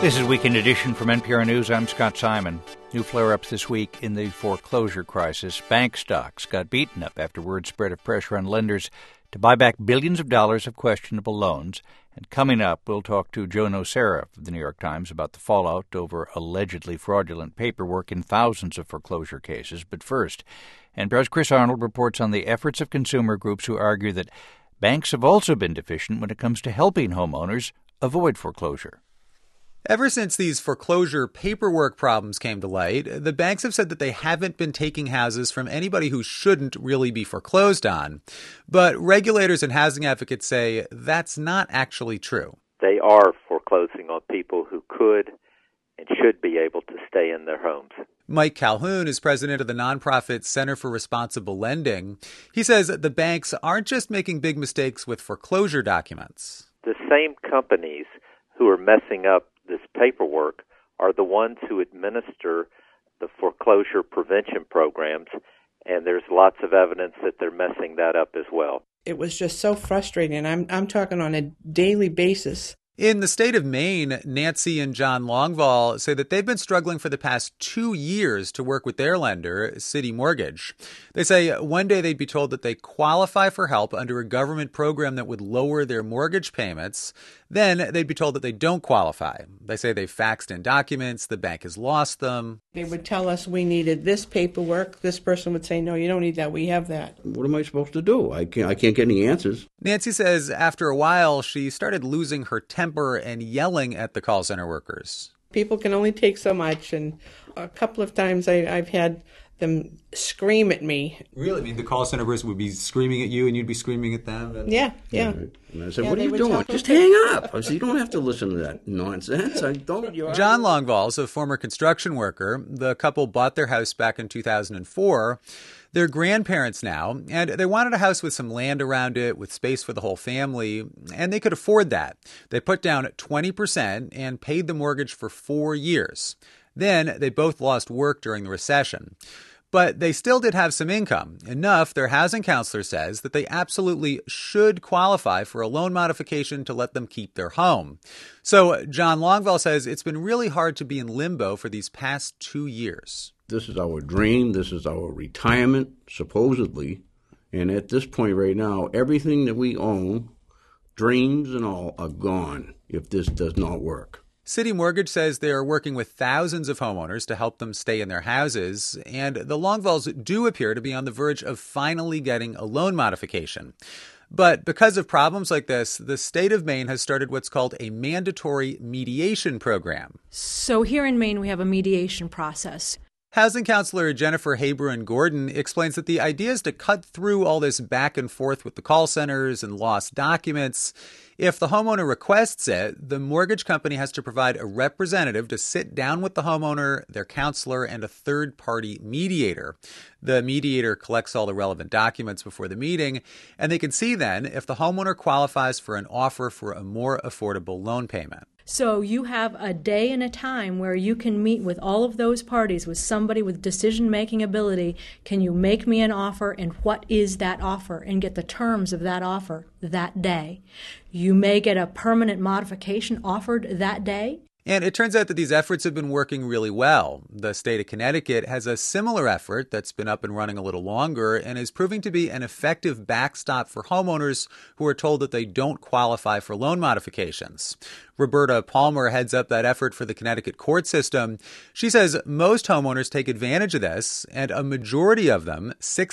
This is Weekend Edition from NPR News. I'm Scott Simon. New flare-ups this week in the foreclosure crisis. Bank stocks got beaten up after word spread of pressure on lenders to buy back billions of dollars of questionable loans. And coming up, we'll talk to Joe Nocera of the New York Times about the fallout over allegedly fraudulent paperwork in thousands of foreclosure cases. But first, NPR's Chris Arnold reports on the efforts of consumer groups who argue that banks have also been deficient when it comes to helping homeowners avoid foreclosure. Ever since these foreclosure paperwork problems came to light, the banks have said that they haven't been taking houses from anybody who shouldn't really be foreclosed on. But regulators and housing advocates say that's not actually true. They are foreclosing on people who could and should be able to stay in their homes. Mike Calhoun is president of the nonprofit Center for Responsible Lending. He says that the banks aren't just making big mistakes with foreclosure documents. The same companies who are messing up this paperwork are the ones who administer the foreclosure prevention programs, and there's lots of evidence that they're messing that up as well. It was just so frustrating. I'm talking on a daily basis. In the state of Maine, Nancy and John Longval say that they've been struggling for the past 2 years to work with their lender, City Mortgage. They say one day they'd be told that they qualify for help under a government program that would lower their mortgage payments. Then they'd be told that they don't qualify. They say they've faxed in documents, the bank has lost them. They would tell us we needed this paperwork. This person would say, no, you don't need that. We have that. What am I supposed to do? I can't get any answers. Nancy says after a while, she started losing her temper and yelling at the call center workers. People can only take so much, and a couple of times I've had them scream at me. Really? I mean, the call center person would be screaming at you and you'd be screaming at them? Yeah. And I said, what are you doing? Just hang up. I said, you don't have to listen to that nonsense. John Longval is a former construction worker. The couple bought their house back in 2004. They're grandparents now, and they wanted a house with some land around it, with space for the whole family, and they could afford that. They put down 20% and paid the mortgage for 4 years. Then they both lost work during the recession. But they still did have some income, enough, their housing counselor says, that they absolutely should qualify for a loan modification to let them keep their home. So John Longval says it's been really hard to be in limbo for these past 2 years. This is our dream. This is our retirement, supposedly. And at this point right now, everything that we own, dreams and all, are gone if this does not work. City Mortgage says they are working with thousands of homeowners to help them stay in their houses, and the Longvals do appear to be on the verge of finally getting a loan modification. But because of problems like this, the state of Maine has started what's called a mandatory mediation program. So here in Maine, we have a mediation process. Housing counselor Jennifer Haberun-Gordon explains that the idea is to cut through all this back and forth with the call centers and lost documents. If the homeowner requests it, the mortgage company has to provide a representative to sit down with the homeowner, their counselor, and a third-party mediator. The mediator collects all the relevant documents before the meeting, and they can see then if the homeowner qualifies for an offer for a more affordable loan payment. So you have a day and a time where you can meet with all of those parties, with somebody with decision-making ability. Can you make me an offer, and what is that offer, and get the terms of that offer that day? You may get a permanent modification offered that day. And it turns out that these efforts have been working really well. The state of Connecticut has a similar effort that's been up and running a little longer and is proving to be an effective backstop for homeowners who are told that they don't qualify for loan modifications. Roberta Palmer heads up that effort for the Connecticut court system. She says most homeowners take advantage of this, and a majority of them,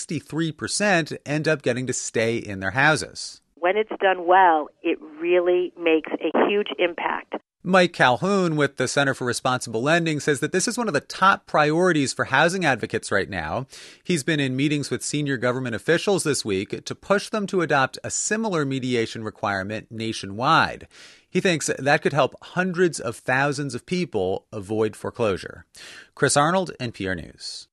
63%, end up getting to stay in their houses. When it's done well, it really makes a huge impact. Mike Calhoun with the Center for Responsible Lending says that this is one of the top priorities for housing advocates right now. He's been in meetings with senior government officials this week to push them to adopt a similar mediation requirement nationwide. He thinks that could help hundreds of thousands of people avoid foreclosure. Chris Arnold, NPR News.